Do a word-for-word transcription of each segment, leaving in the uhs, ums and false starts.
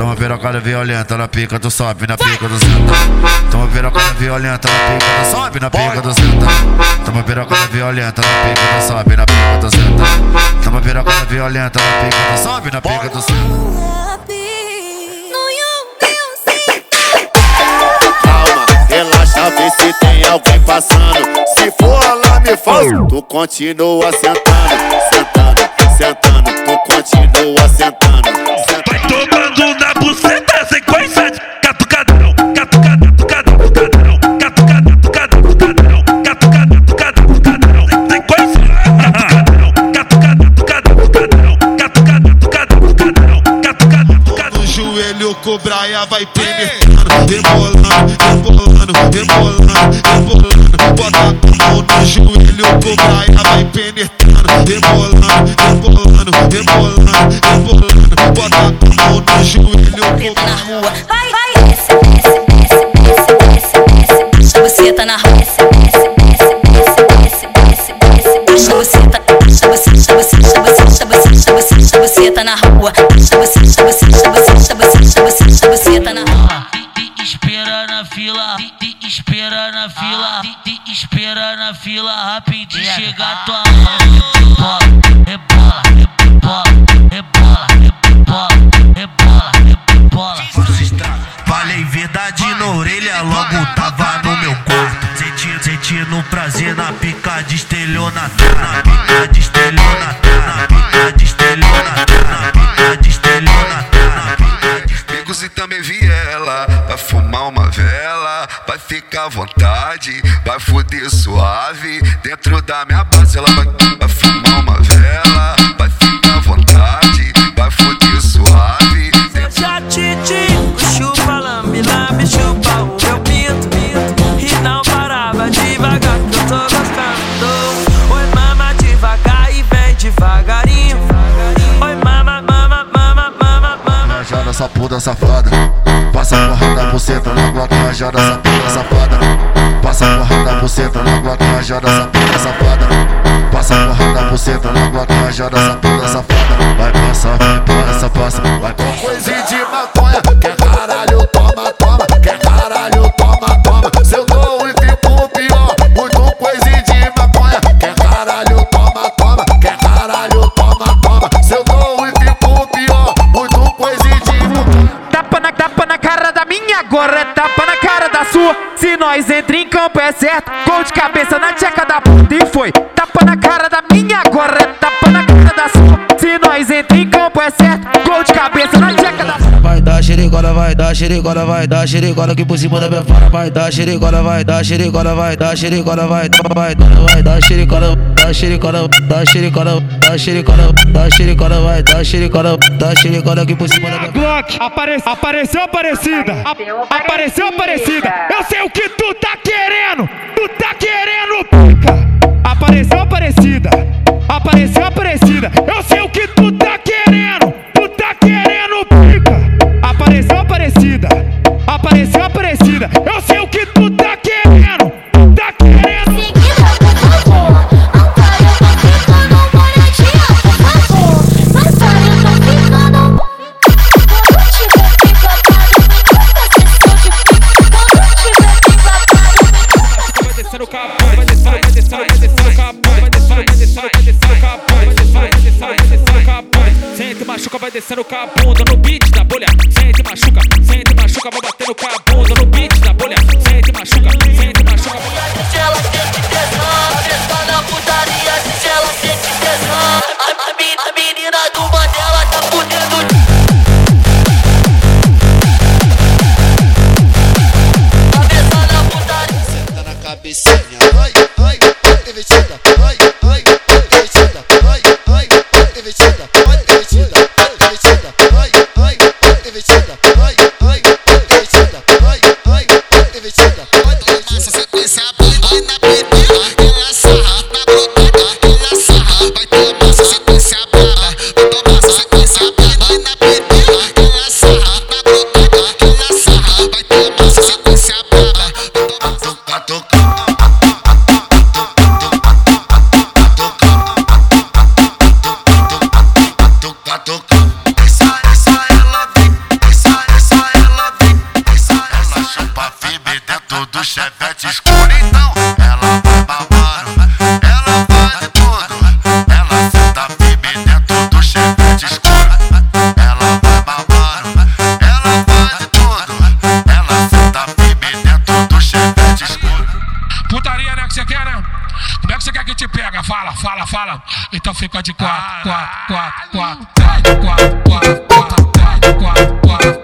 Toma pirocada violenta na pica do sobe, na pica do senta. Toma pirocada violenta na pica do sobe, na pica do senta. Toma pirocada violenta na pica do sobe, na pica do senta. Toma pirocada violenta na pica do sobe, na pica do senta. Calma, relaxa, vê se tem alguém passando. Se for lá me faz, tu continua sentando, sentando, sentando, tu continua sentando. Vai tomando na buceta, sequência de catucadão, catucadão, catucadão, catucadão, catucadão, catucadão, catucadão, catucadão, sequência, catucadão, catucadão, catucadão, catucadão, catucadão, catucadão, catucadão. No joelho com Braia vai penetrando, rebolando, rebolando, rebolando, rebolando. Bota a mão no joelho com Braia vai penetrando, rebolando, rebolando, rebolando, rebolando. Bota a mão no joelho com Braia na rua, vai, vai, desce, desce, desce, desce, desce, desce. Você tá na rua, desce, desce, desce, desce, desce, desce, desce. Você tá, você, você, você, você, você, você tá na rua, você, você, você, você, você, você tá na rua. Espera na fila, espera na fila, espera na fila, rapidinho chegar tua hora. Rebola, rebola, rebola, rebola, rebola, rebola, rebola. Falei verdade na orelha, logo tava no meu quarto. Sentindo, sentindo prazer na pica de estelionatário, na pica de estelionatário, na pica de estelionatário, na pica de estelionatário. Amigos e também viela, vai fumar uma vela, vai ficar à vontade, vai fuder suave. Dentro da minha base ela vai, vai fumar uma vela, vai ficar à vontade, vai fuder suave. Já te digo, chupa, lambe, lambe, chupa o meu pinto, pinto. E não parava devagar que eu tô gostando. Oi mama devagar e vem devagarinho. Oi mama, mama, mama, mama, mama. Rajada essa puta safada, passa a porra da buceta na glock, rajada essa puta safada. Passa a porra da buceta na glock, rajada essa puta safada. Passa a porra da buceta na glock, rajada essa puta safada. Vai passar, passa, passa, vai passar. Coisa de maconha, quer caralho, toma, toma. Quer caralho, toma, toma. Se eu dou e fico pior, muito coisa de maconha. Quer caralho, toma, toma. Quer caralho, toma, toma. Se eu dou e fico pior, muito coisa de maconha. Tapa na, tapa na cara da minha, agora é tapa na cara da sua. Se nós entra em campo é certo, gol de cabeça na tcheca da puta e foi. Tapa na cara da minha, agora é tapa na cara da sua. Se nós entra em campo é certo, gol de cabeça na tcheca da puta. Vai dar xerigola, vai dar xerigola, vai dar xerigola aqui por cima da minha fara. Vai dar xerigola, vai dar xerigola, vai dar xerigola, vai dar, vai dar, vai dar xerigola, dá xerigola, dá xerigola, dá xerigola, dá xerigola, vai dar xerigola, dá xerigola aqui por cima da minha Glock, apare, apareceu Aparecida, apareceu Aparecida. Eu sei o que tu tá querendo, tu tá querendo pica. Apareceu Aparecida, apareceu Aparecida. Eu sei o que tu tá querendo, tu tá querendo pica. Apareceu Aparecida, apareceu Aparecida. Eu sei o que tu tá querendo, tu tá querendo. Seguida, por favor, agora eu tô ficando molhadinha, por favor. Mas olha, eu tô ficando. Quando tiver pica para mim, muita sessão de pica. Quando tiver pica para mim, Vai descer o cabo, vai descer, vai descer, vai descer o cabo, vai descer, vai descer, vai descer o cabo, vai descer, vai descer, vai descer o cabo. Sente machuca, vai descendo com a bunda no beat da bolha. Sente machuca, sente machuca, vou batendo com a bunda no beat da bolha. Sente machuca, sente machuca. Se ela sente tesão, desce na putaria. Se ela sente tesão, a, a, a menina do Mandela tá fudendo. Cabeça na putaria. Senta na cabecinha, ai, ai, divertida, ai, ai, divertida, ai, ai, divertida, ai, divertida, ai, divertida, ai. fica de quatro, quatro, quatro, quatro, quatro, quatro, quatro, quatro, quatro, quatro,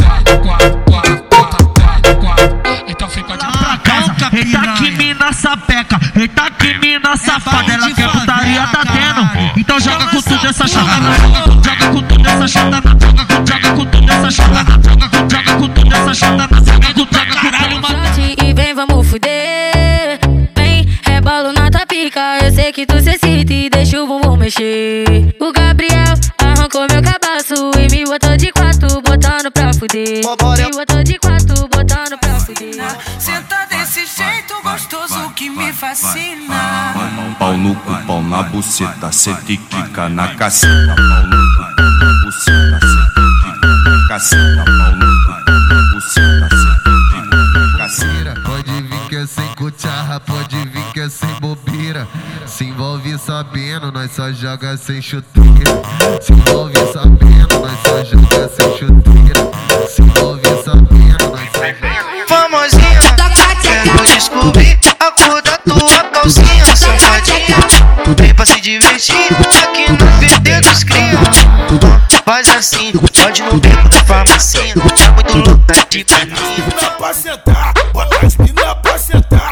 quatro, quatro. Então fica de pra casa. Eita que mina sapeca, eita que mina safada. Ela quer putaria, tá tendo. Então joga com tudo essa chata, joga com tudo essa chata, joga com tudo essa chata, joga com tudo essa chata, joga com tudo caralho, mano. E vem, vamos fuder. Vem, rebolo na tua pica. Eu sei que tu se excita e deixa o bumbum mexer. O Gabriel arrancou meu cabaço e me botou de quatro, botando pra fuder. Me botou de quatro, botando pra fuder. Senta desse jeito gostoso que me fascina. Pau no cu, pau na buceta, senta e quica na caceta. Pau no cu, pau na buceta, senta e quica na caceta. Pau no cu, pau na buceta, senta e quica na caceta. Pode vir que é sem cucharra, pode vir que é sem bobeira. Se envolve sabendo, nós só joga sem chuteira. Se envolve sabendo, nós só joga sem chuteira. Se envolve sabendo, nós só joga. Famosinha, quero descobrir a cor da tua calcinha, safadinha. Vem pra se divertir aqui no P D dos cria. Faz assim, pode no beco da farmacinha. É muito louca de caninha. Mina pra sentar, bota as mina pra sentar.